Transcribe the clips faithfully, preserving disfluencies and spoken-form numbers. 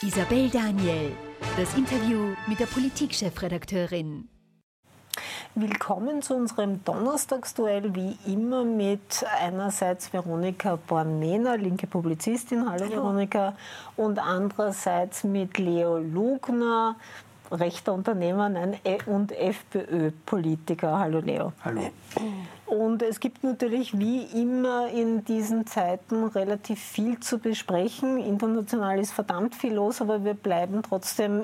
Isabel Daniel, das Interview mit der Politik-Chefredakteurin. Willkommen zu unserem Donnerstagsduell, wie immer mit einerseits Veronika Born-Mehner, linke Publizistin, hallo, hallo Veronika, und andererseits mit Leo Lugner, rechter Unternehmer nein, und FPÖ-Politiker. Hallo Leo. Hallo. Und es gibt natürlich wie immer in diesen Zeiten relativ viel zu besprechen. International ist verdammt viel los, aber wir bleiben trotzdem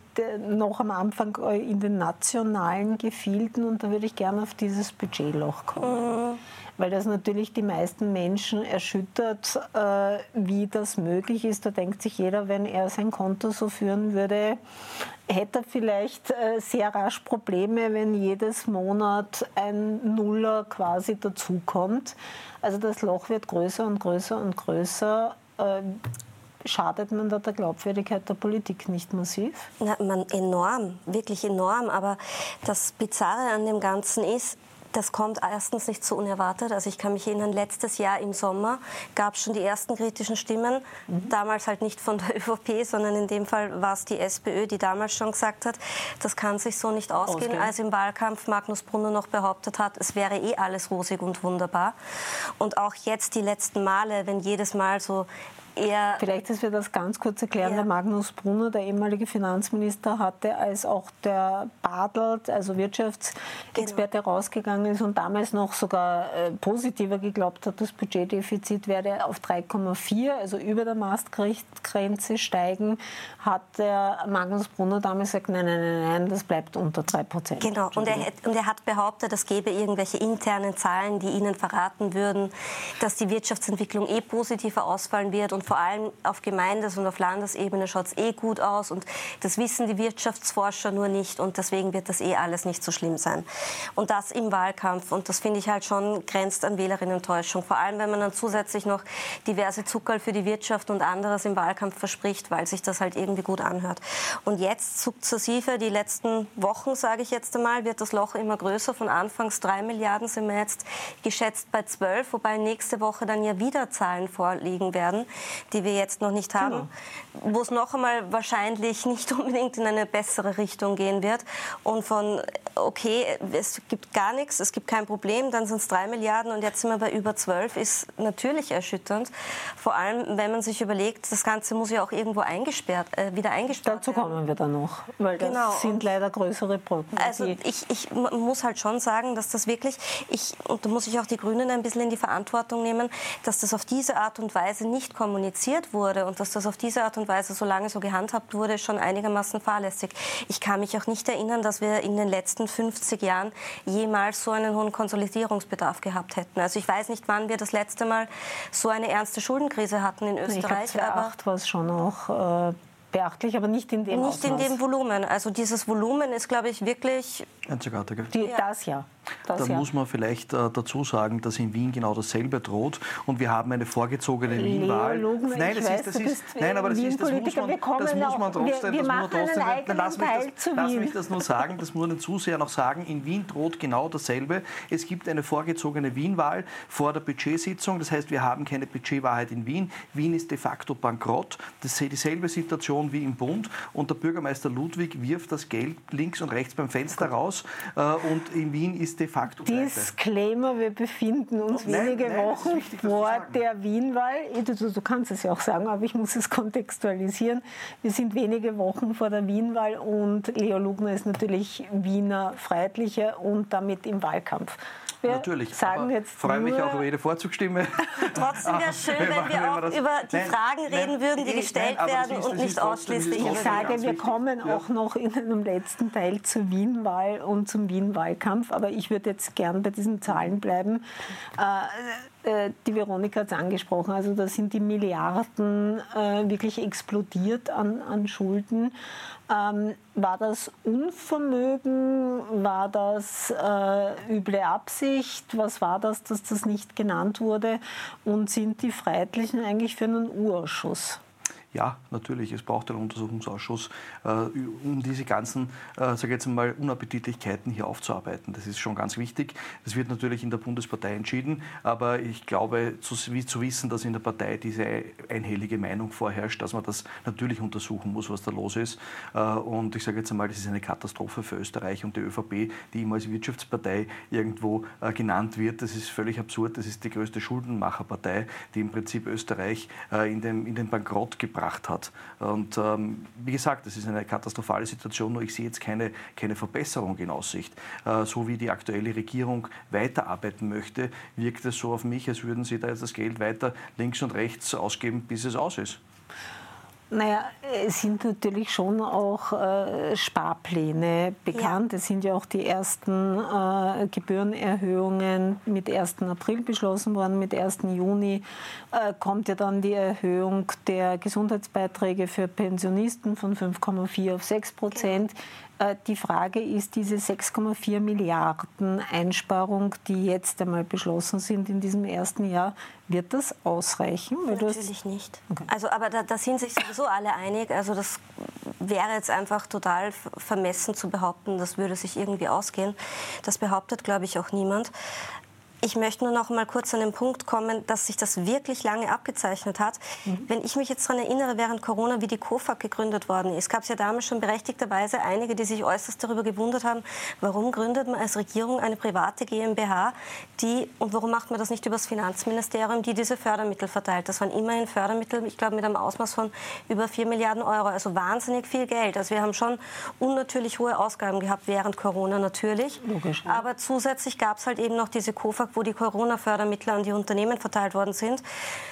noch am Anfang in den nationalen Gefilden und da würde ich gerne auf dieses Budgetloch kommen. Mhm. Weil das natürlich die meisten Menschen erschüttert, äh, wie das möglich ist. Da denkt sich jeder, wenn er sein Konto so führen würde, hätte er vielleicht äh, sehr rasch Probleme, wenn jedes Monat ein Nuller quasi dazukommt. Also das Loch wird größer und größer und größer. Äh, Schadet man da der Glaubwürdigkeit der Politik nicht massiv? Na, man, enorm, wirklich enorm. Aber das Bizarre an dem Ganzen ist, das kommt erstens nicht so unerwartet. Also ich kann mich erinnern, letztes Jahr im Sommer gab es schon die ersten kritischen Stimmen. Mhm. Damals halt nicht von der ÖVP, sondern in dem Fall war es die SPÖ, die damals schon gesagt hat, das kann sich so nicht ausgehen. Ausgehen. Als im Wahlkampf Magnus Brunner noch behauptet hat, es wäre eh alles rosig und wunderbar. Und auch jetzt die letzten Male, wenn jedes Mal so eher... Vielleicht, dass wir das ganz kurz erklären. Ja. Der Magnus Brunner, der ehemalige Finanzminister, hatte, als auch der Bartelt, also Wirtschaftsexperte, genau. rausgegangen ist und damals noch sogar äh, positiver geglaubt hat, das Budgetdefizit werde auf drei Komma vier, also über der Maastricht-Grenze steigen, hat der Magnus Brunner damals gesagt, nein, nein, nein, nein, das bleibt unter drei Prozent. Genau, und er, und er hat behauptet, es gäbe irgendwelche internen Zahlen, die ihnen verraten würden, dass die Wirtschaftsentwicklung eh positiver ausfallen wird und vor allem auf Gemeindes- und auf Landesebene schaut es eh gut aus und das wissen die Wirtschaftsforscher nur nicht und deswegen wird das eh alles nicht so schlimm sein. Und das im Wahlkampf und das finde ich halt schon grenzt an Wählerinnentäuschung. Vor allem, wenn man dann zusätzlich noch diverse Zuckerl für die Wirtschaft und anderes im Wahlkampf verspricht, weil sich das halt irgendwie gut anhört. Und jetzt sukzessive, die letzten Wochen, sage ich jetzt einmal, wird das Loch immer größer. Von anfangs drei Milliarden sind wir jetzt geschätzt bei zwölf, wobei nächste Woche dann ja wieder Zahlen vorliegen werden, die wir jetzt noch nicht haben, genau. wo es noch einmal wahrscheinlich nicht unbedingt in eine bessere Richtung gehen wird. Und von, okay, es gibt gar nichts, es gibt kein Problem, dann sind es drei Milliarden und jetzt sind wir bei über zwölf, ist natürlich erschütternd. Vor allem, wenn man sich überlegt, das Ganze muss ja auch irgendwo eingesperrt, äh, wieder eingesperrt Dazu werden. kommen wir dann noch, weil das genau. sind leider größere Brocken. Also ich, ich muss halt schon sagen, dass das wirklich, ich, und da muss ich auch die Grünen ein bisschen in die Verantwortung nehmen, dass das auf diese Art und Weise nicht kommuniziert wurde und dass das auf diese Art und Weise so lange so gehandhabt wurde, schon einigermaßen fahrlässig. Ich kann mich auch nicht erinnern, dass wir in den letzten fünfzig Jahren jemals so einen hohen Konsolidierungsbedarf gehabt hätten. Also ich weiß nicht, wann wir das letzte Mal so eine ernste Schuldenkrise hatten in Österreich. Ich glaube, zweitausendacht war es schon auch äh, beachtlich, aber nicht in dem Nicht Ausmaß. in dem Volumen. Also dieses Volumen ist, glaube ich, wirklich... Einzigartig. Die, ja. Das ja. Das da ja. muss man vielleicht äh, dazu sagen, dass in Wien genau dasselbe droht und wir haben eine vorgezogene Wien-Wahl. Nein, das weiß, ist, das ist, nein, aber das ist, das muss man, das muss man trotzdem, wir, wir das muss man trotzdem, dann lass mich das, lass mich das nur sagen, das muss man den Zuseher noch sagen, in Wien droht genau dasselbe. Es gibt eine vorgezogene Wien-Wahl vor der Budgetsitzung, das heißt, wir haben keine Budgetwahrheit in Wien. Wien ist de facto bankrott. Das ist dieselbe Situation wie im Bund und der Bürgermeister Ludwig wirft das Geld links und rechts beim Fenster raus äh, und in Wien ist de facto Disclaimer, wir befinden uns nein, wenige nein, Wochen wichtig, vor der Wien-Wahl. Du, du, du kannst es ja auch sagen, aber ich muss es kontextualisieren. Wir sind wenige Wochen vor der Wien-Wahl und Leo Lugner ist natürlich Wiener Freiheitlicher und damit im Wahlkampf. Wir Natürlich, sagen aber jetzt freue mich auch über jede Vorzugsstimme. Trotzdem wäre es schön, wenn wir auch über die nein, Fragen nein, reden würden, die gestellt nein, werden ist, und nicht ausschließlich... Ich sage, wir kommen auch noch in einem letzten Teil zur Wien-Wahl und zum Wien-Wahlkampf, aber ich würde jetzt gern bei diesen Zahlen bleiben. Äh, äh, die Veronika hat es angesprochen, also da sind die Milliarden äh, wirklich explodiert an, an Schulden. Ähm, war das Unvermögen? War das äh, üble Absicht? Was war das, dass das nicht genannt wurde? Und sind die Freiheitlichen eigentlich für einen U-Ausschuss? Ja, natürlich, es braucht einen Untersuchungsausschuss, äh, um diese ganzen, äh, sage ich jetzt mal, Unappetitlichkeiten hier aufzuarbeiten. Das ist schon ganz wichtig. Das wird natürlich in der Bundespartei entschieden, aber ich glaube, zu, wie zu wissen, dass in der Partei diese einhellige Meinung vorherrscht, dass man das natürlich untersuchen muss, was da los ist. Äh, und ich sage jetzt einmal, das ist eine Katastrophe für Österreich und die ÖVP, die immer als Wirtschaftspartei irgendwo äh, genannt wird. Das ist völlig absurd. Das ist die größte Schuldenmacherpartei, die im Prinzip Österreich äh, in, den, in den Bankrott gebracht hat. Und ähm, wie gesagt, das ist eine katastrophale Situation, nur ich sehe jetzt keine, keine Verbesserung in Aussicht. Äh, so wie die aktuelle Regierung weiterarbeiten möchte, wirkt es so auf mich, als würden sie da jetzt das Geld weiter links und rechts ausgeben, bis es aus ist. Naja, es sind natürlich schon auch äh, Sparpläne bekannt. Ja. Es sind ja auch die ersten äh, Gebührenerhöhungen mit ersten April beschlossen worden. Mit ersten Juni äh, kommt ja dann die Erhöhung der Gesundheitsbeiträge für Pensionisten von fünf Komma vier auf sechs Prozent. Okay. Die Frage ist, diese sechs Komma vier Milliarden Einsparung, die jetzt einmal beschlossen sind in diesem ersten Jahr, wird das ausreichen? Weil Natürlich nicht. Okay. Also, aber da, da sind sich sowieso alle einig. Also das wäre jetzt einfach total vermessen zu behaupten, das würde sich irgendwie ausgehen. Das behauptet, glaube ich, auch niemand. Ich möchte nur noch mal kurz an den Punkt kommen, dass sich das wirklich lange abgezeichnet hat. Mhm. Wenn ich mich jetzt daran erinnere, während Corona, wie die KOFAG gegründet worden ist, gab es ja damals schon berechtigterweise einige, die sich äußerst darüber gewundert haben, warum gründet man als Regierung eine private GmbH, die, und warum macht man das nicht über das Finanzministerium, die diese Fördermittel verteilt. Das waren immerhin Fördermittel, ich glaube, mit einem Ausmaß von über vier Milliarden Euro, also wahnsinnig viel Geld. Also wir haben schon unnatürlich hohe Ausgaben gehabt während Corona natürlich. Logisch, ja. Aber zusätzlich gab es halt eben noch diese KOFAG, wo die Corona-Fördermittel an die Unternehmen verteilt worden sind,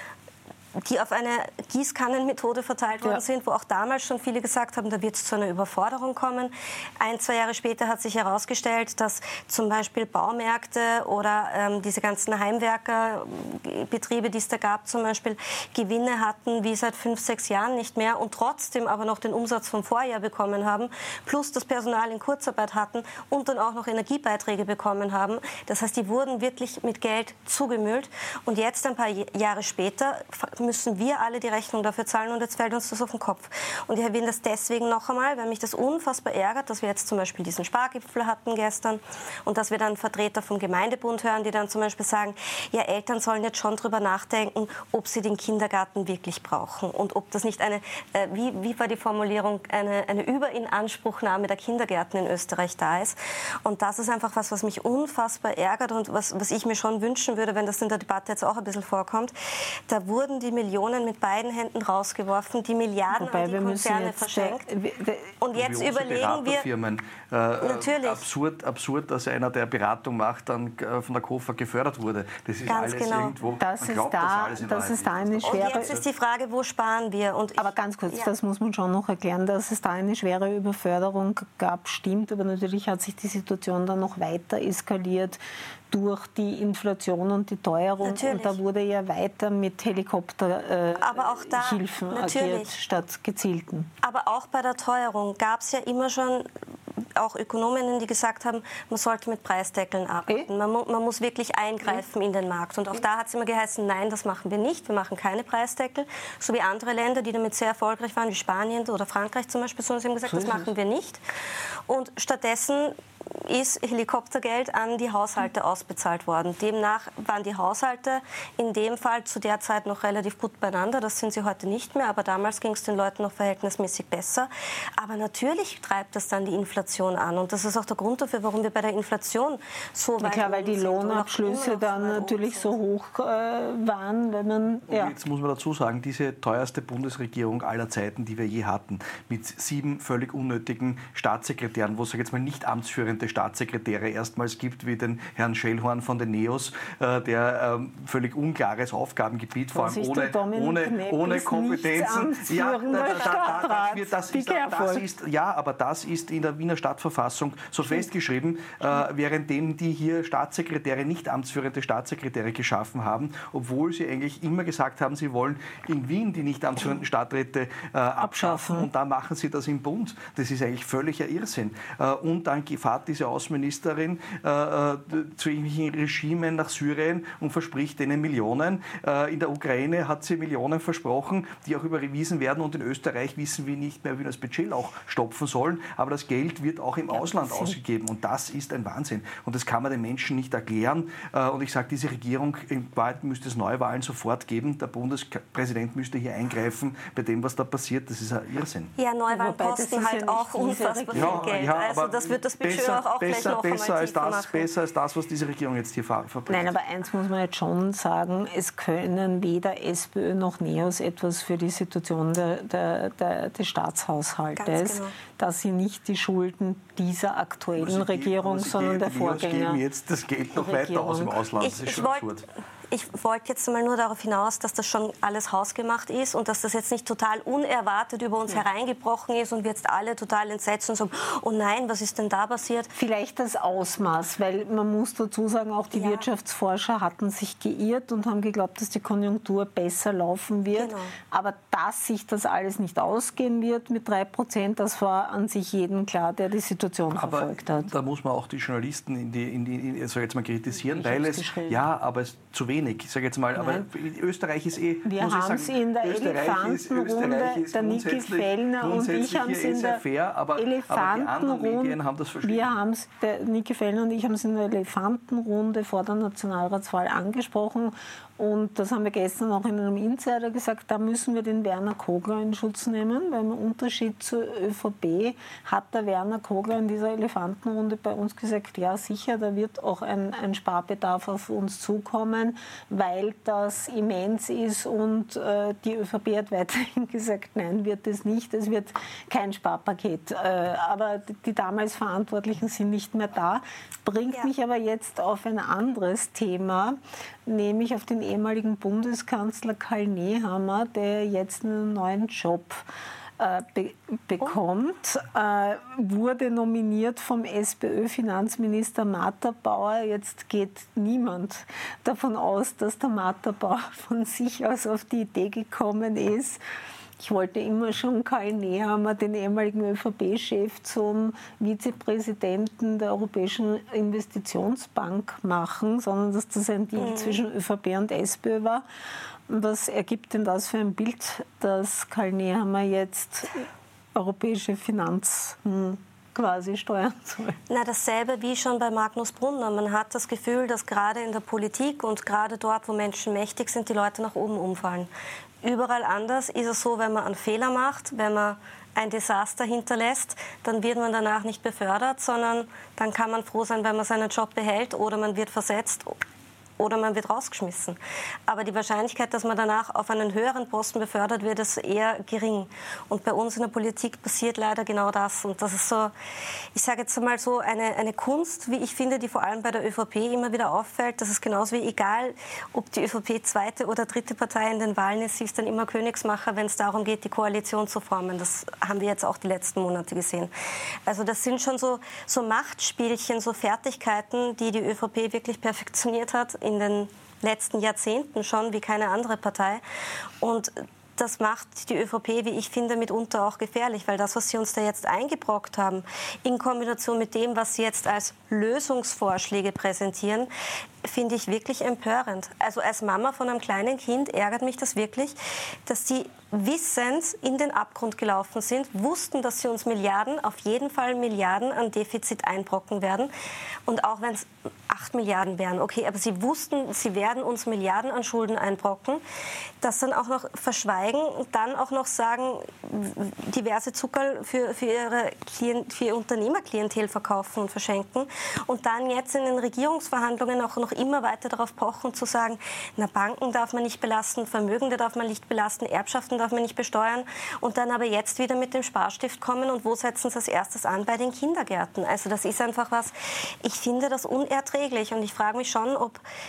die auf eine Gießkannenmethode verteilt worden ja. sind, wo auch damals schon viele gesagt haben, da wird es zu einer Überforderung kommen. Ein, zwei Jahre später hat sich herausgestellt, dass zum Beispiel Baumärkte oder ähm, diese ganzen Heimwerkerbetriebe, die es da gab, zum Beispiel Gewinne hatten wie seit fünf, sechs Jahren nicht mehr und trotzdem aber noch den Umsatz vom Vorjahr bekommen haben, plus das Personal in Kurzarbeit hatten und dann auch noch Energiebeiträge bekommen haben. Das heißt, die wurden wirklich mit Geld zugemüllt. Und jetzt, ein paar Jahre später, müssen wir alle die Rechnung dafür zahlen und jetzt fällt uns das auf den Kopf. Und ich erwähne das deswegen noch einmal, weil mich das unfassbar ärgert, dass wir jetzt zum Beispiel diesen Spargipfel hatten gestern und dass wir dann Vertreter vom Gemeindebund hören, die dann zum Beispiel sagen, ja, Eltern sollen jetzt schon drüber nachdenken, ob sie den Kindergarten wirklich brauchen und ob das nicht eine, äh, wie, wie war die Formulierung, eine, eine Überinanspruchnahme der Kindergärten in Österreich da ist. Und das ist einfach was, was mich unfassbar ärgert und was, was ich mir schon wünschen würde, wenn das in der Debatte jetzt auch ein bisschen vorkommt. Da wurden die Millionen mit beiden Händen rausgeworfen, die Milliarden Wobei, an die Konzerne verschenkt. Äh, und jetzt überlegen wir... Äh, Natürlich. Absurd, absurd, dass einer, der Beratung macht, dann äh, von der KOFAG gefördert wurde. Das ist ganz alles genau. irgendwo... Das ist glaubt, da, das, das ist da eine schwere... Und jetzt ist die Frage, wo sparen wir? Und ich, aber ganz kurz, ja. das muss man schon noch erklären, dass es da eine schwere Überförderung gab, stimmt, aber natürlich hat sich die Situation dann noch weiter eskaliert durch die Inflation und die Teuerung. Natürlich. Und da wurde ja weiter mit Helikopterhilfen äh, agiert, statt gezielten. Aber auch bei der Teuerung gab es ja immer schon auch Ökonominnen, die gesagt haben, man sollte mit Preisdeckeln arbeiten. Man, mu man muss wirklich eingreifen in den Markt. Und auch da hat es immer geheißen, nein, das machen wir nicht. Wir machen keine Preisdeckel. So wie andere Länder, die damit sehr erfolgreich waren, wie Spanien oder Frankreich zum Beispiel, sondern sie haben gesagt, das machen wir nicht. Und stattdessen ist Helikoptergeld an die Haushalte ausbezahlt worden. Demnach waren die Haushalte in dem Fall zu der Zeit noch relativ gut beieinander. Das sind sie heute nicht mehr, aber damals ging es den Leuten noch verhältnismäßig besser. Aber natürlich treibt das dann die Inflation an. Und das ist auch der Grund dafür, warum wir bei der Inflation so weit ja, klar, weil die Lohnabschlüsse dann natürlich so hoch äh, waren. Wenn man, ja. Und jetzt muss man dazu sagen, diese teuerste Bundesregierung aller Zeiten, die wir je hatten, mit sieben völlig unnötigen Staatssekretären, wo es jetzt mal nicht amtsführende Staatssekretäre erstmals gibt, wie den Herrn Schellhorn von den Neos, äh, der ähm, völlig unklares Aufgabengebiet, vor allem ohne, ohne, ohne Kompetenzen. Ja, ja, aber das ist in der Wiener Stadtverfassung so festgeschrieben, äh, währenddem die hier Staatssekretäre, nicht amtsführende Staatssekretäre geschaffen haben, obwohl sie eigentlich immer gesagt haben, sie wollen in Wien die nicht amtsführenden Stadträte äh, abschaffen und da machen sie das im Bund. Das ist eigentlich völliger Irrsinn. Äh, und dann fährt diese Außenministerin äh, zu irgendwelchen Regimen nach Syrien und verspricht denen Millionen. Äh, in der Ukraine hat sie Millionen versprochen, die auch überwiesen werden. Und in Österreich wissen wir nicht mehr, wie wir das Budget auch stopfen sollen. Aber das Geld wird auch im ja, Ausland ausgegeben. Und das ist ein Wahnsinn. Und das kann man den Menschen nicht erklären. Äh, und ich sage, diese Regierung, in Wahrheit müsste es Neuwahlen sofort geben. Der Bundespräsident müsste hier eingreifen bei dem, was da passiert. Das ist ein Irrsinn. Ja, Neuwahlen kosten halt ja auch unfassbar viel ja, Geld. Ja, also das wird das Budget besser, auch, auch besser, gleich noch besser einmal als das, machen. Besser als das, was diese Regierung jetzt hier verbringt. Nein, aber eins muss man jetzt schon sagen, es können weder SPÖ noch NEOS etwas für die Situation der, der, der, des Staatshaushaltes, genau. dass sie nicht die Schulden dieser aktuellen Regierung, geben, sondern geben, der Vorgänger. geben jetzt das Geld noch weiter aus dem Ausland. Ich, das ist ich schon wollt, absurd. Ich wollte jetzt mal nur darauf hinaus, dass das schon alles hausgemacht ist und dass das jetzt nicht total unerwartet über uns ja. hereingebrochen ist und wir jetzt alle total entsetzt und sagen, oh nein, was ist denn da passiert? Vielleicht das Ausmaß, weil man muss dazu sagen, auch die ja. Wirtschaftsforscher hatten sich geirrt und haben geglaubt, dass die Konjunktur besser laufen wird. Genau. Aber dass sich das alles nicht ausgehen wird mit drei Prozent, das war an sich jedem klar, der die Situation aber verfolgt hat. Da muss man auch die Journalisten in die, in die, in, sag jetzt mal kritisieren, ich weil es, ja, aber es zu wenig. Ich sage jetzt mal, Nein. aber Österreich ist eh... Wir haben es in der Elefantenrunde, der Niki Fellner und ich haben es in der fair, aber, Elefantenrunde, haben das wir haben es, der Niki Fellner und ich haben es in der Elefantenrunde vor der Nationalratswahl angesprochen. Und das haben wir gestern auch in einem Insider gesagt, da müssen wir den Werner Kogler in Schutz nehmen, weil im Unterschied zur ÖVP hat der Werner Kogler in dieser Elefantenrunde bei uns gesagt, ja sicher, da wird auch ein, ein Sparbedarf auf uns zukommen, weil das immens ist und äh, die ÖVP hat weiterhin gesagt, nein, wird es nicht, es wird kein Sparpaket. Äh, aber die damals Verantwortlichen sind nicht mehr da, bringt ja. mich aber jetzt auf ein anderes Thema, nämlich auf den ehemaligen Bundeskanzler Karl Nehammer, der jetzt einen neuen Job äh, be bekommt, äh, wurde nominiert vom SPÖ-Finanzminister Matterbauer. Jetzt geht niemand davon aus, dass der Matterbauer von sich aus auf die Idee gekommen ist. Ich wollte immer schon Karl Nehammer, den ehemaligen ÖVP-Chef, zum Vizepräsidenten der Europäischen Investitionsbank machen, sondern dass das ein Deal mhm. zwischen ÖVP und SPÖ war. Was ergibt denn das für ein Bild, dass Karl Nehammer jetzt europäische Finanzen quasi steuern soll? Na, dasselbe wie schon bei Magnus Brunner. Man hat das Gefühl, dass gerade in der Politik und gerade dort, wo Menschen mächtig sind, die Leute nach oben umfallen. Überall anders ist es so, wenn man einen Fehler macht, wenn man ein Desaster hinterlässt, dann wird man danach nicht befördert, sondern dann kann man froh sein, wenn man seinen Job behält oder man wird versetzt oder man wird rausgeschmissen. Aber die Wahrscheinlichkeit, dass man danach auf einen höheren Posten befördert wird, ist eher gering. Und bei uns in der Politik passiert leider genau das. Und das ist so, ich sage jetzt einmal so, eine, eine Kunst, wie ich finde, die vor allem bei der ÖVP immer wieder auffällt. Das ist genauso wie egal, ob die ÖVP zweite oder dritte Partei in den Wahlen ist, sie ist dann immer Königsmacher, wenn es darum geht, die Koalition zu formen. Das haben wir jetzt auch die letzten Monate gesehen. Also das sind schon so, so Machtspielchen, so Fertigkeiten, die die ÖVP wirklich perfektioniert hat in den letzten Jahrzehnten schon wie keine andere Partei. Und das macht die ÖVP, wie ich finde, mitunter auch gefährlich, weil das, was sie uns da jetzt eingebrockt haben, in Kombination mit dem, was sie jetzt als Lösungsvorschläge präsentieren, finde ich wirklich empörend. Also als Mama von einem kleinen Kind ärgert mich das wirklich, dass sie wissend in den Abgrund gelaufen sind, wussten, dass sie uns Milliarden, auf jeden Fall Milliarden an Defizit einbrocken werden. Und auch wenn es acht Milliarden wären, okay, aber sie wussten, sie werden uns Milliarden an Schulden einbrocken, das dann auch noch verschweigen und dann auch noch sagen, diverse Zuckerl für, für, ihre Klient, für ihr Unternehmerklientel verkaufen und verschenken und dann jetzt in den Regierungsverhandlungen auch noch immer weiter darauf pochen, zu sagen, na, Banken darf man nicht belasten, Vermögende darf man nicht belasten, Erbschaften darf man nicht besteuern und dann aber jetzt wieder mit dem Sparstift kommen und wo setzen sie als erstes an? Bei den Kindergärten. Also das ist einfach was, ich finde das unerträglich und ich frage mich schon, ob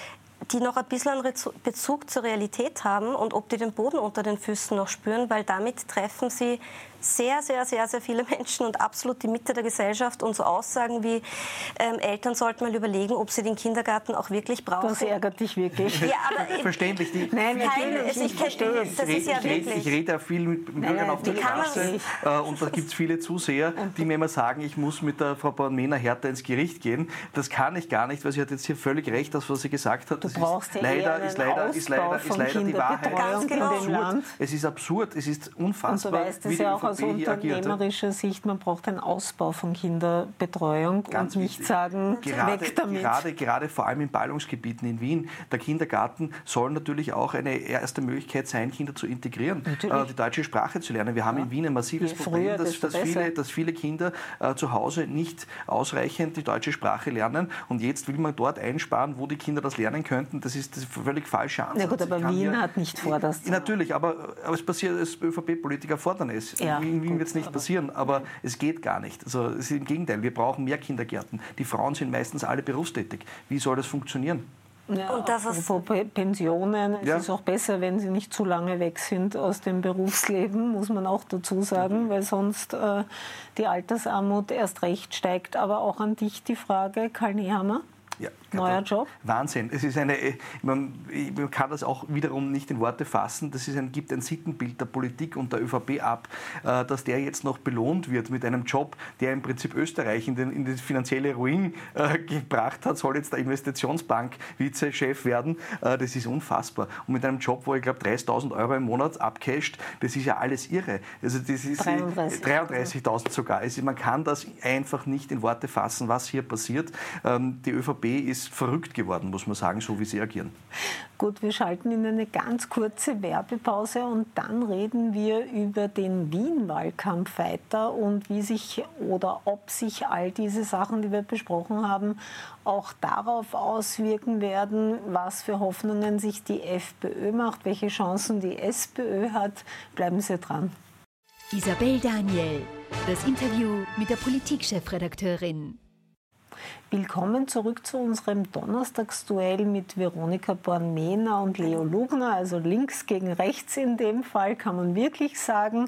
die noch ein bisschen einen Bezug zur Realität haben und ob die den Boden unter den Füßen noch spüren, weil damit treffen sie sehr, sehr, sehr, sehr viele Menschen und absolut die Mitte der Gesellschaft. Und so Aussagen wie, ähm, Eltern sollten mal überlegen, ob sie den Kindergarten auch wirklich brauchen. Das ärgert dich wirklich. Ja, aber verständlich. Die, Nein, kein, ich, ich, ich verstehe es. Das ich, ist ja ich, ich, wirklich. ich rede ja viel mit Bürgern nein, auf der Straße äh, und da gibt es viele Zuseher, die mir immer sagen, ich muss mit der Frau Born-Mehner härter ins Gericht gehen. Das kann ich gar nicht, weil sie hat jetzt hier völlig recht, das, was sie gesagt hat. Das du brauchst ist ja leider, einen ist leider, ist leider, ist leider die Wahrheit. Ganz genau. in dem Land. Es ist absurd, es ist unfassbar, und du weißt es wie die ja auch aus ÖVP hier agiert. unternehmerischer Sicht, man braucht einen Ausbau von Kinderbetreuung Ganz und nicht wichtig. Sagen, gerade, weg damit. Gerade, gerade vor allem in Ballungsgebieten in Wien. Der Kindergarten soll natürlich auch eine erste Möglichkeit sein, Kinder zu integrieren, äh, die deutsche Sprache zu lernen. Wir haben ja. in Wien ein massives Je Problem, früher, dass, dass, viele, dass viele Kinder äh, zu Hause nicht ausreichend die deutsche Sprache lernen. Und jetzt will man dort einsparen, wo die Kinder das lernen könnten. Das ist das völlig falsche Ansatz. Na gut, aber Wien hier, hat nicht vor, das zu Natürlich, aber, aber es passiert, es ÖVP-Politiker fordern es. Ja, in Wien wird es nicht passieren, aber es geht gar nicht. Also es ist im Gegenteil, wir brauchen mehr Kindergärten. Die Frauen sind meistens alle berufstätig. Wie soll das funktionieren? Ja, und das ist Pensionen. Es ja. ist auch besser, wenn sie nicht zu lange weg sind aus dem Berufsleben, muss man auch dazu sagen, mhm. weil sonst äh, die Altersarmut erst recht steigt. Aber auch an dich die Frage, Karl Nehammer. Ja, neuer Job? Wahnsinn. Es ist eine, man, man kann das auch wiederum nicht in Worte fassen. Das ist ein, gibt ein Sittenbild der Politik und der ÖVP ab, äh, dass der jetzt noch belohnt wird mit einem Job, der im Prinzip Österreich in den, in den finanzielle Ruin äh, gebracht hat, soll jetzt der Investitionsbank Vizechef werden. Äh, das ist unfassbar. Und mit einem Job, wo ich glaube dreißigtausend Euro im Monat abcasht, das ist ja alles irre. Also das ist dreiunddreißigtausend sogar. Also man kann das einfach nicht in Worte fassen, was hier passiert. Ähm, die ÖVP ist verrückt geworden, muss man sagen, so wie sie agieren. Gut, wir schalten in eine ganz kurze Werbepause und dann reden wir über den Wien-Wahlkampf weiter und wie sich oder ob sich all diese Sachen, die wir besprochen haben, auch darauf auswirken werden, was für Hoffnungen sich die FPÖ macht, welche Chancen die SPÖ hat. Bleiben Sie dran. Isabel Daniel, das Interview mit der Politikchefredakteurin. Willkommen zurück zu unserem Donnerstagsduell mit Veronika Born-Mehner und Leo Lugner, also links gegen rechts in dem Fall, kann man wirklich sagen.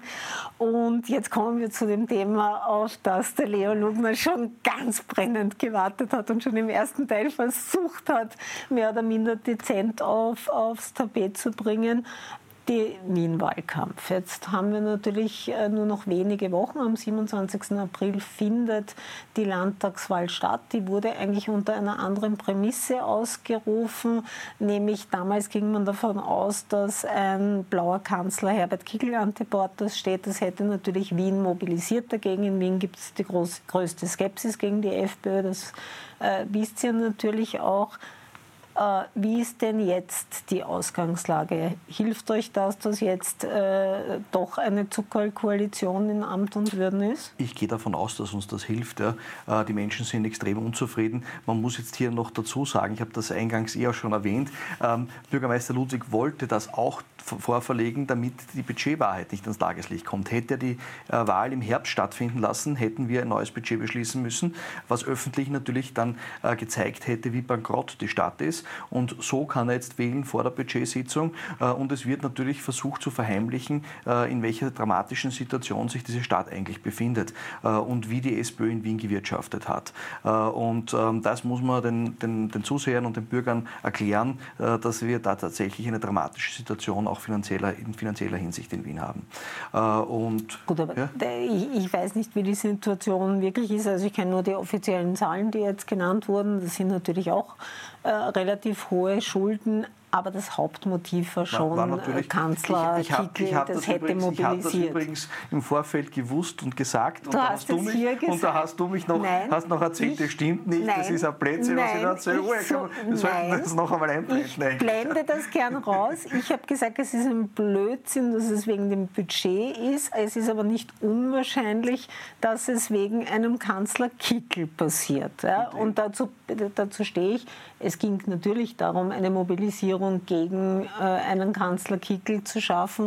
Und jetzt kommen wir zu dem Thema, auf das der Leo Lugner schon ganz brennend gewartet hat und schon im ersten Teil versucht hat, mehr oder minder dezent auf, aufs Tapet zu bringen. Die Wien-Wahlkampf. Jetzt haben wir natürlich nur noch wenige Wochen. Am siebenundzwanzigsten April findet die Landtagswahl statt. Die wurde eigentlich unter einer anderen Prämisse ausgerufen. Nämlich damals ging man davon aus, dass ein blauer Kanzler Herbert Kickl an Bord steht. Das hätte natürlich Wien mobilisiert. Dagegen in Wien gibt es die groß, größte Skepsis gegen die FPÖ. Das äh, wisst ihr natürlich auch. Äh, wie ist denn jetzt die Ausgangslage? Hilft euch das, dass jetzt äh, doch eine Zuckerkoalition in Amt und Würden ist? Ich gehe davon aus, dass uns das hilft. Ja. Äh, die Menschen sind extrem unzufrieden. Man muss jetzt hier noch dazu sagen, ich habe das eingangs eher schon erwähnt, ähm, Bürgermeister Ludwig wollte das auch vorverlegen, damit die Budgetwahrheit nicht ans Tageslicht kommt. Hätte er die äh, Wahl im Herbst stattfinden lassen, hätten wir ein neues Budget beschließen müssen, was öffentlich natürlich dann äh, gezeigt hätte, wie bankrott die Stadt ist. Und so kann er jetzt wählen vor der Budgetsitzung. Äh, und es wird natürlich versucht zu verheimlichen, äh, in welcher dramatischen Situation sich diese Stadt eigentlich befindet äh, und wie die SPÖ in Wien gewirtschaftet hat. Äh, und ähm, das muss man den, den, den Zusehern und den Bürgern erklären, äh, dass wir da tatsächlich eine dramatische Situation auch finanzieller, in finanzieller Hinsicht in Wien haben. Äh, und, Gut, aber ja? ich, ich weiß nicht, wie die Situation wirklich ist. Also ich kenne nur die offiziellen Zahlen, die jetzt genannt wurden. Das sind natürlich auch äh, relativ hohe Schulden. Aber das Hauptmotiv war schon war, war Kanzler ich, ich hab, Kickl, ich hab das, das hätte übrigens, mobilisiert. Ich habe das übrigens im Vorfeld gewusst und gesagt. Und du da hast hast du mich, hier gesagt. Und da hast du mich noch, hast noch erzählt, das stimmt nicht, nein, das ist ein Blödsinn, was ich da erzähle. Oh, so, wir sollten das noch einmal einblenden. Ich eigentlich. blende das gern raus. Ich habe gesagt, es ist ein Blödsinn, dass es wegen dem Budget ist. Es ist aber nicht unwahrscheinlich, dass es wegen einem Kanzler Kickl passiert. Ja? Und dazu, dazu stehe ich. Es ging natürlich darum, eine Mobilisierung gegen einen Kanzler Kickl zu schaffen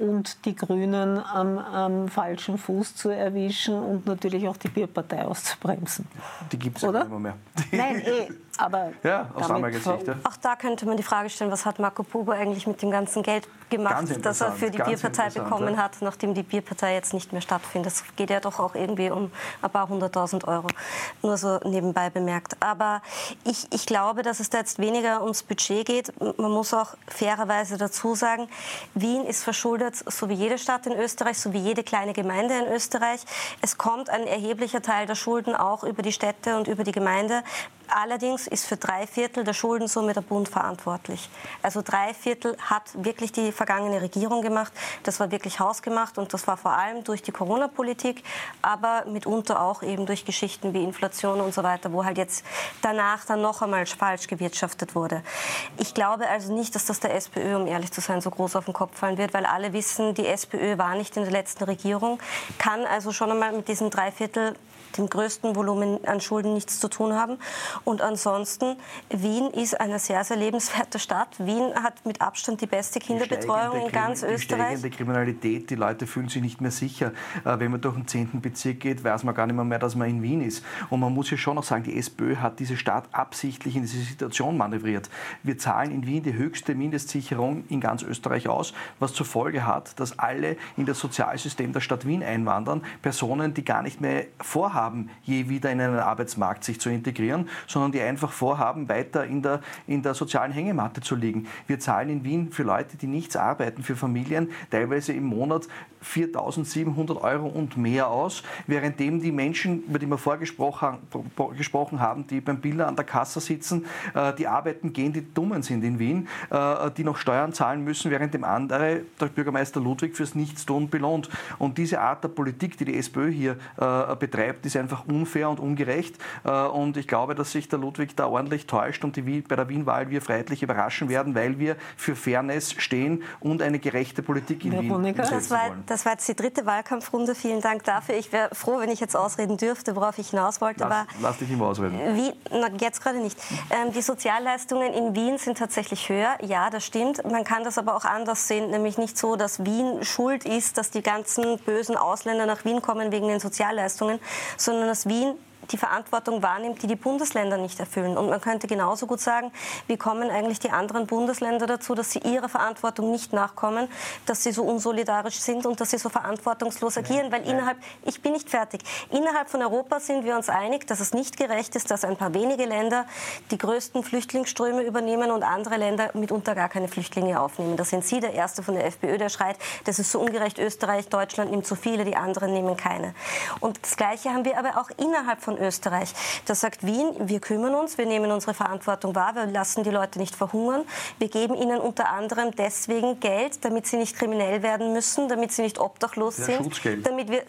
und die Grünen am, am falschen Fuß zu erwischen und natürlich auch die Bierpartei auszubremsen. Die gibt es ja nicht mehr. Nein, eh. Aber ja, aus Gesicht, ja. Auch da könnte man die Frage stellen, was hat Marco Buber eigentlich mit dem ganzen Geld gemacht, das er für die Bierpartei bekommen ja. hat, nachdem die Bierpartei jetzt nicht mehr stattfindet. Das geht ja doch auch irgendwie um ein paar hunderttausend Euro, nur so nebenbei bemerkt. Aber ich, ich glaube, dass es da jetzt weniger ums Budget geht. Man muss auch fairerweise dazu sagen, Wien ist verschuldet, so wie jede Stadt in Österreich, so wie jede kleine Gemeinde in Österreich. Es kommt ein erheblicher Teil der Schulden auch über die Städte und über die Gemeinde. Allerdings ist für drei Viertel der Schuldensumme der Bund verantwortlich. Also drei Viertel hat wirklich die vergangene Regierung gemacht. Das war wirklich hausgemacht und das war vor allem durch die Corona-Politik, aber mitunter auch eben durch Geschichten wie Inflation und so weiter, wo halt jetzt danach dann noch einmal falsch gewirtschaftet wurde. Ich glaube also nicht, dass das der SPÖ, um ehrlich zu sein, so groß auf den Kopf fallen wird, weil alle wissen, die SPÖ war nicht in der letzten Regierung, kann also schon einmal mit diesen drei Viertel dem größten Volumen an Schulden nichts zu tun haben. Und ansonsten, Wien ist eine sehr, sehr lebenswerte Stadt. Wien hat mit Abstand die beste Kinderbetreuung in ganz Österreich. Die steigende Kriminalität, die Leute fühlen sich nicht mehr sicher. Wenn man durch den zehnten Bezirk geht, weiß man gar nicht mehr, mehr, dass man in Wien ist. Und man muss ja schon noch sagen, die SPÖ hat diese Stadt absichtlich in diese Situation manövriert. Wir zahlen in Wien die höchste Mindestsicherung in ganz Österreich aus, was zur Folge hat, dass alle in das Sozialsystem der Stadt Wien einwandern, Personen, die gar nicht mehr vorhaben, haben, je wieder in einen Arbeitsmarkt sich zu integrieren, sondern die einfach vorhaben, weiter in der, in der sozialen Hängematte zu liegen. Wir zahlen in Wien für Leute, die nichts arbeiten, für Familien teilweise im Monat viertausendsiebenhundert Euro und mehr aus, währenddem die Menschen, über die wir vorgesprochen gesprochen haben, die beim Biller an der Kasse sitzen, die arbeiten gehen, die Dummen sind in Wien, die noch Steuern zahlen müssen, währenddem andere, der Bürgermeister Ludwig, fürs Nichtstun belohnt. Und diese Art der Politik, die die SPÖ hier betreibt, ist einfach unfair und ungerecht. Und ich glaube, dass sich der Ludwig da ordentlich täuscht und die, bei der Wien-Wahl wir freiheitlich überraschen werden, weil wir für Fairness stehen und eine gerechte Politik in Wien das war, wollen. Das war jetzt die dritte Wahlkampfrunde. Vielen Dank dafür. Ich wäre froh, wenn ich jetzt ausreden dürfte, worauf ich hinaus wollte. Lass, war, lass dich immer ausreden. Wie, na, jetzt gerade nicht. Ähm, die Sozialleistungen in Wien sind tatsächlich höher. Ja, das stimmt. Man kann das aber auch anders sehen, nämlich nicht so, dass Wien schuld ist, dass die ganzen bösen Ausländer nach Wien kommen wegen den Sozialleistungen, sondern dass Wien die Verantwortung wahrnimmt, die die Bundesländer nicht erfüllen. Und man könnte genauso gut sagen, wie kommen eigentlich die anderen Bundesländer dazu, dass sie ihrer Verantwortung nicht nachkommen, dass sie so unsolidarisch sind und dass sie so verantwortungslos agieren. Weil innerhalb, ich bin nicht fertig, innerhalb von Europa sind wir uns einig, dass es nicht gerecht ist, dass ein paar wenige Länder die größten Flüchtlingsströme übernehmen und andere Länder mitunter gar keine Flüchtlinge aufnehmen. Da sind Sie der Erste von der FPÖ, der schreit, das ist so ungerecht, Österreich, Deutschland nimmt zu viele, die anderen nehmen keine. Und das Gleiche haben wir aber auch innerhalb von Österreich. Da sagt Wien, wir kümmern uns, wir nehmen unsere Verantwortung wahr, wir lassen die Leute nicht verhungern. Wir geben ihnen unter anderem deswegen Geld, damit sie nicht kriminell werden müssen, damit sie nicht obdachlos ja, sind. Schutzgeld. Damit wir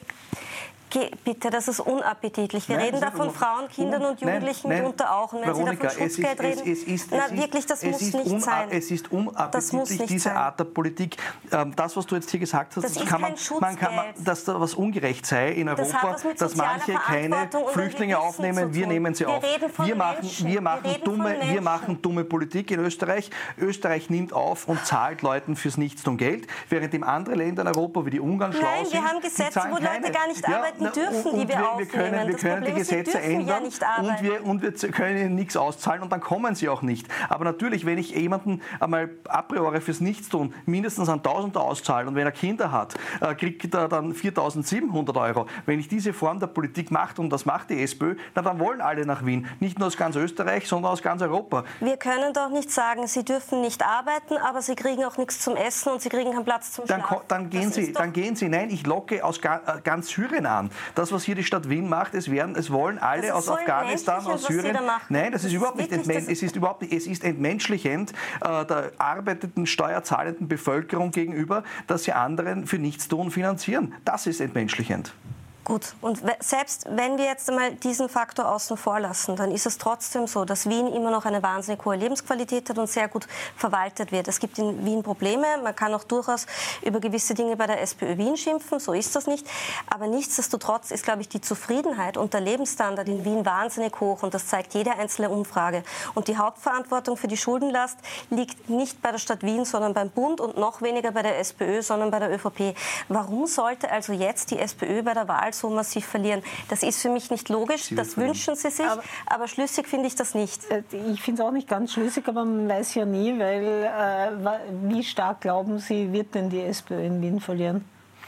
Bitte, das ist unappetitlich. Wir nein, reden da von Frauen, Kindern und Jugendlichen nein, nein. mitunter auch. Und wenn Veronika, Sie da von Schutzgeld es ist, reden, es ist, es na ist, wirklich, das muss nicht un, sein. Es ist unappetitlich, diese sein. Art der Politik. Das, was du jetzt hier gesagt hast, das, das kann man, man kann man, dass da was ungerecht sei in Europa, das dass manche keine Flüchtlinge aufnehmen, wir nehmen sie wir auf. Wir machen, wir, machen wir, dumme, wir machen dumme Politik in Österreich. Österreich nimmt auf und zahlt Leuten fürs Nichtstun Geld, während in andere Länder in Europa, wie die Ungarn, schlau Nein, sind. Wir haben Gesetze, wo Leute gar nicht arbeiten dürfen, die wir wir können, wir können die Gesetze ändern ja und, wir, und wir können ihnen nichts auszahlen und dann kommen sie auch nicht. Aber natürlich, wenn ich jemanden einmal a priori fürs Nichtstun mindestens an tausend auszahle und wenn er Kinder hat, äh, kriegt er dann viertausendsiebenhundert Euro. Wenn ich diese Form der Politik mache, und das macht die SPÖ, na, dann wollen alle nach Wien. Nicht nur aus ganz Österreich, sondern aus ganz Europa. Wir können doch nicht sagen, sie dürfen nicht arbeiten, aber sie kriegen auch nichts zum Essen und sie kriegen keinen Platz zum Schlafen. Dann, dann, gehen sie, doch dann gehen sie, nein, ich locke aus ganz Syrien an. Das, was hier die Stadt Wien macht, es, werden, es wollen alle aus so Afghanistan, aus Syrien. Nein, das, das ist überhaupt nicht entmenschlichend. Es ist überhaupt nicht, es ist entmenschlichend äh, der arbeitenden, steuerzahlenden Bevölkerung gegenüber, dass sie anderen für Nichtstun finanzieren. Das ist entmenschlichend. Gut, und selbst wenn wir jetzt einmal diesen Faktor außen vor lassen, dann ist es trotzdem so, dass Wien immer noch eine wahnsinnig hohe Lebensqualität hat und sehr gut verwaltet wird. Es gibt in Wien Probleme, man kann auch durchaus über gewisse Dinge bei der SPÖ Wien schimpfen, so ist das nicht. Aber nichtsdestotrotz ist, glaube ich, die Zufriedenheit und der Lebensstandard in Wien wahnsinnig hoch und das zeigt jede einzelne Umfrage. Und die Hauptverantwortung für die Schuldenlast liegt nicht bei der Stadt Wien, sondern beim Bund und noch weniger bei der SPÖ, sondern bei der ÖVP. Warum sollte also jetzt die SPÖ bei der Wahl so massiv verlieren? Das ist für mich nicht logisch, Sie das wünschen sie sich, aber, aber schlüssig finde ich das nicht. Ich finde es auch nicht ganz schlüssig, aber man weiß ja nie, weil äh, wie stark glauben Sie, wird denn die SPÖ in Wien verlieren?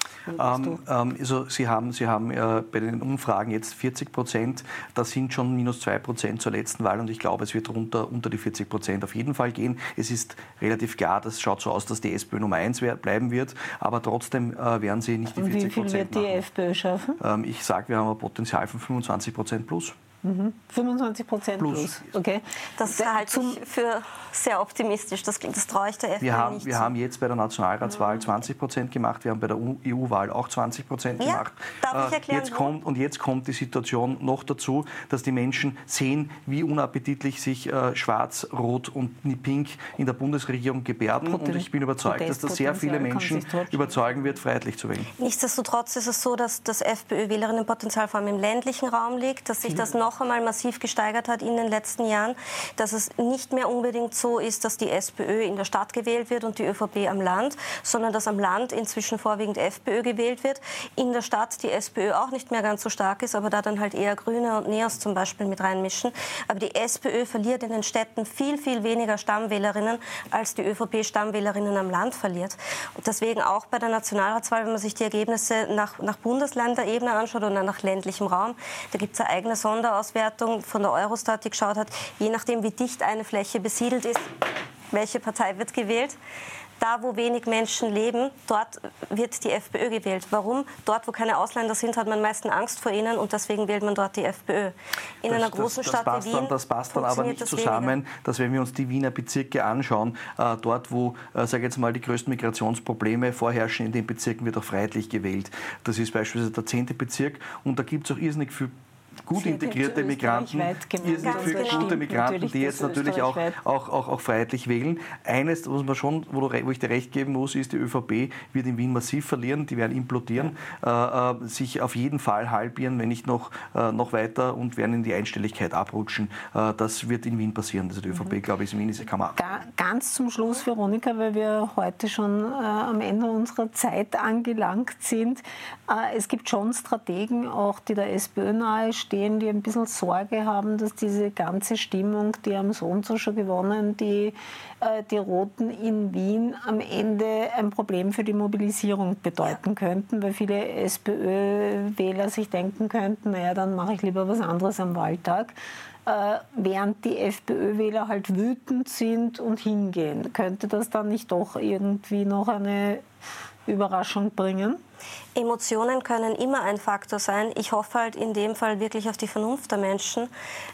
Ähm, ähm, also Sie haben, Sie haben äh, bei den Umfragen jetzt vierzig Prozent, das sind schon minus zwei Prozent zur letzten Wahl und ich glaube, es wird runter, unter die vierzig Prozent auf jeden Fall gehen. Es ist relativ klar, das schaut so aus, dass die SPÖ Nummer eins bleiben wird, aber trotzdem äh, werden sie nicht die vierzig Prozent machen. Und wie viel wird die FPÖ schaffen? Ähm, ich sage, wir haben ein Potenzial von fünfundzwanzig Prozent plus. Mhm. fünfundzwanzig Prozent plus. plus. Okay. Das halte ich für sehr optimistisch. Das, das traue ich der FPÖ wir haben, nicht Wir zu. haben jetzt bei der Nationalratswahl zwanzig Prozent gemacht. Wir haben bei der E U-Wahl auch zwanzig Prozent ja, gemacht. Darf ich erklären, jetzt kommt, und jetzt kommt die Situation noch dazu, dass die Menschen sehen, wie unappetitlich sich äh, Schwarz, Rot und Pink in der Bundesregierung gebärden. Poten- und ich bin überzeugt, dass das sehr viele Menschen überzeugen wird, freiheitlich zu wählen. Nichtsdestotrotz ist es so, dass das FPÖ-Wählerinnenpotenzial vor allem im ländlichen Raum liegt, dass sich mhm. das noch einmal massiv gesteigert hat in den letzten Jahren, dass es nicht mehr unbedingt so ist, dass die SPÖ in der Stadt gewählt wird und die ÖVP am Land, sondern dass am Land inzwischen vorwiegend FPÖ gewählt wird. In der Stadt die SPÖ auch nicht mehr ganz so stark ist, aber da dann halt eher Grüne und Neos zum Beispiel mit reinmischen. Aber die SPÖ verliert in den Städten viel, viel weniger Stammwählerinnen, als die ÖVP Stammwählerinnen am Land verliert. Und deswegen auch bei der Nationalratswahl, wenn man sich die Ergebnisse nach, nach Bundesländerebene anschaut oder nach ländlichem Raum, da gibt es eine eigene Sonderauswertung von der Eurostat, die geschaut hat, je nachdem, wie dicht eine Fläche besiedelt ist, welche Partei wird gewählt. Da, wo wenig Menschen leben, dort wird die FPÖ gewählt. Warum? Dort, wo keine Ausländer sind, hat man am meisten Angst vor ihnen und deswegen wählt man dort die FPÖ. In das, einer großen das, das Stadt wie Wien dann, Das passt dann aber nicht das zusammen, weniger. Dass wenn wir uns die Wiener Bezirke anschauen, äh, dort, wo, äh, sage jetzt mal, die größten Migrationsprobleme vorherrschen, in den Bezirken wird auch freiheitlich gewählt. Das ist beispielsweise der zehnte Bezirk und da gibt es auch irrsinnig viel gut integrierte Migranten, irrsinnig viele genau. gute Migranten, die jetzt natürlich auch, auch, auch, auch freiheitlich wählen. Eines, was man schon, wo, du, wo ich dir recht geben muss, ist, die ÖVP wird in Wien massiv verlieren, die werden implodieren, ja. äh, sich auf jeden Fall halbieren, wenn nicht noch, äh, noch weiter und werden in die Einstelligkeit abrutschen. Äh, das wird in Wien passieren. Also die ÖVP, mhm. glaube ich, in Wien ist kann man Ganz zum Schluss, Veronika, weil wir heute schon äh, am Ende unserer Zeit angelangt sind. Äh, es gibt schon Strategen, auch die der SPÖ nahe stehen, die ein bisschen Sorge haben, dass diese ganze Stimmung, die haben so und so schon gewonnen, die, äh, die Roten in Wien am Ende ein Problem für die Mobilisierung bedeuten könnten, weil viele SPÖ-Wähler sich denken könnten, naja, dann mache ich lieber was anderes am Wahltag. Äh, während die FPÖ-Wähler halt wütend sind und hingehen. Könnte das dann nicht doch irgendwie noch eine Überraschung bringen? Emotionen können immer ein Faktor sein. Ich hoffe halt in dem Fall wirklich auf die Vernunft der Menschen,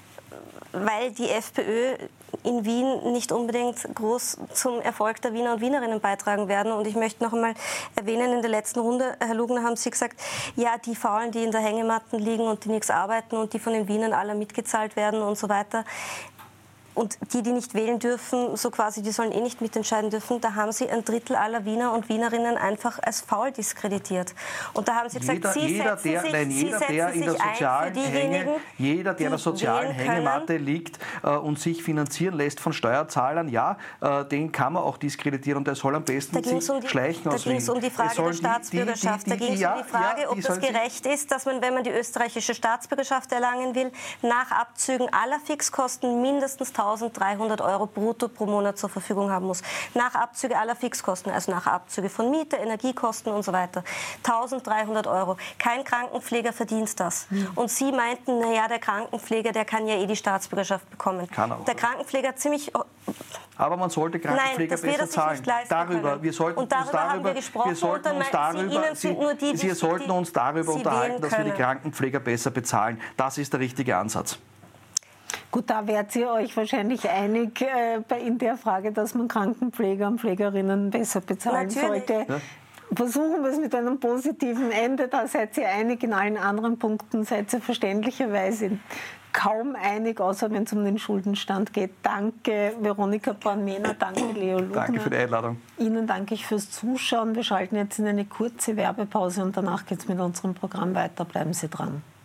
weil die FPÖ in Wien nicht unbedingt groß zum Erfolg der Wiener und Wienerinnen beitragen werden. Und ich möchte noch einmal erwähnen, in der letzten Runde, Herr Lugner, haben Sie gesagt, ja, die Faulen, die in der Hängematten liegen und die nichts arbeiten und die von den Wienern alle mitgezahlt werden und so weiter. Und die, die nicht wählen dürfen, so quasi, die sollen eh nicht mitentscheiden dürfen, da haben sie ein Drittel aller Wiener und Wienerinnen einfach als faul diskreditiert. Und da haben sie gesagt, jeder, sie jeder, setzen der, sich, nein, jeder, sie der in der sozialen Hänge, jeder, der in der sozialen Hängematte liegt äh, und sich finanzieren lässt von Steuerzahlern, ja, äh, den kann man auch diskreditieren und der soll am besten sich um die, schleichen da aus ging es um die Frage der Staatsbürgerschaft. Die, die, die, da ging es um die Frage, ja, ob das gerecht ist, dass man, wenn man die österreichische Staatsbürgerschaft erlangen will, nach Abzügen aller Fixkosten mindestens eintausenddreihundert Euro brutto pro Monat zur Verfügung haben muss. Nach Abzüge aller Fixkosten, also nach Abzüge von Miete, Energiekosten und so weiter. eintausenddreihundert Euro. Kein Krankenpfleger verdient das. Mhm. Und Sie meinten, naja, der Krankenpfleger, der kann ja eh die Staatsbürgerschaft bekommen. Kann auch. Der Krankenpfleger ziemlich... Aber man sollte Krankenpfleger Nein, besser zahlen. Darüber, wir sollten und darüber uns darüber, haben wir gesprochen. wir sollten uns darüber, Sie, nur die, Sie sollten die, uns darüber unterhalten, dass wir die Krankenpfleger besser bezahlen. Das ist der richtige Ansatz. Gut, da werdet ihr euch wahrscheinlich einig äh, in der Frage, dass man Krankenpfleger und Pflegerinnen besser bezahlen Natürlich. sollte. Ja. versuchen wir es mit einem positiven Ende. Da seid ihr einig, in allen anderen Punkten seid ihr verständlicherweise kaum einig, außer wenn es um den Schuldenstand geht. Danke, Veronika Born-Mehner, danke, Leo Lugner. Danke für die Einladung. Ihnen danke ich fürs Zuschauen. Wir schalten jetzt in eine kurze Werbepause und danach geht es mit unserem Programm weiter. Bleiben Sie dran.